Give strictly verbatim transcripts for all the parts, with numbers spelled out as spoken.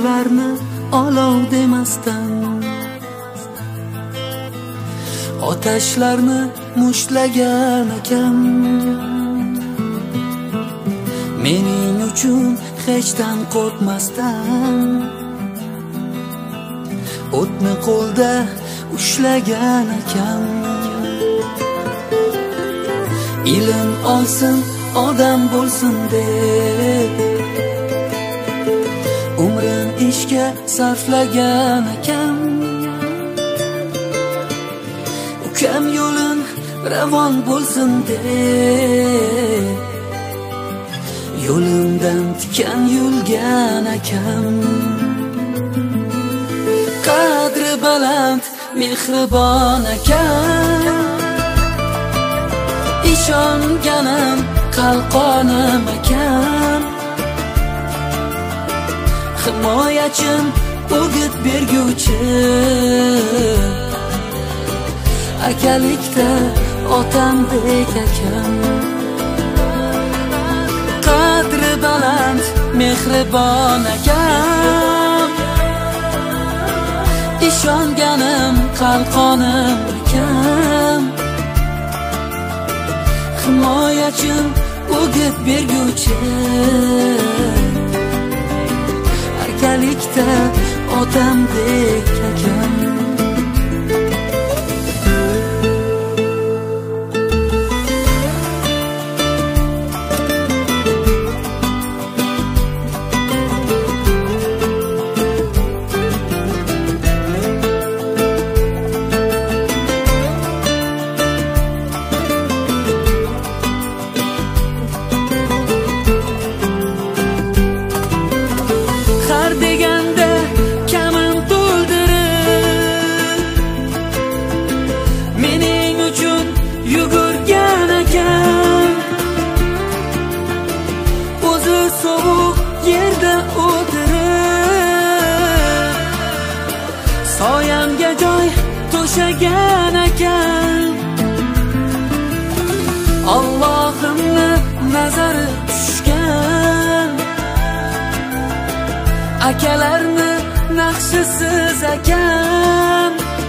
sirlarni olov demasdan, otashlarni mushtlagan akam mening uchun hechdan qo'rqmasdan, o'tni qo'lda ushlagan akam ilm olsin odam bo'lsin deb umrin ishga sarflagan akam, ukam yo'lin ravon bo'lsin deb yo'limdan tikan yulgan akam, qadri baland mehribon akam, ishonganim qalqonim akam, himoyachim o'git berguvchi, akalikda otambek akam, qadri baland mehribon akam, ishonganim qalqonim akam, himoyachim o'git berguvchi, akalikda otambek akam. Deganda kamin to'ldirib mening uchun yugurgan akam, o'zi sovuq yerda o'tirib soyamga joy to'shagan akam, Allohimni nazari tushgan akalarni naqshisiz akam,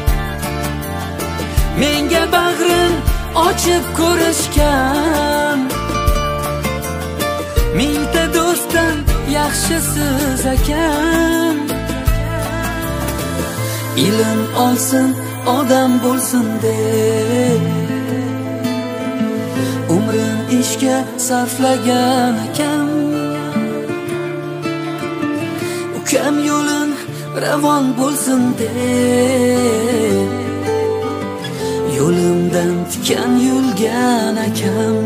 menga bag'rin ochib ko'rishgan, mingta do'stdan yaxshisiz akam, ilm olsin odam bo'lsin deb umrin ishga sarflagan akam, ukam yo'lin ravon bo'lsin deb yo'limdan tikan yulgan akam,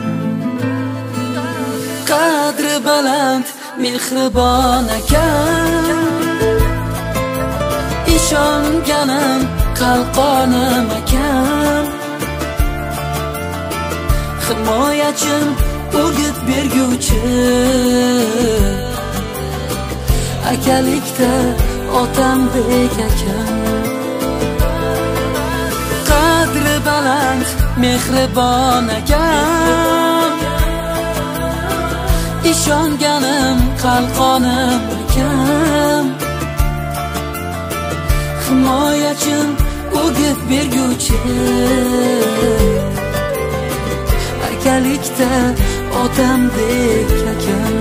qadri baland mehribon akam, ishonganim qalqonim akam, himoyachim o'git berguvchi, akalikda otambek akam, qadri baland mehribon akam, ishonganim qalqonim akam, himoyachim o'git berguvchi, akalikda otambek akam.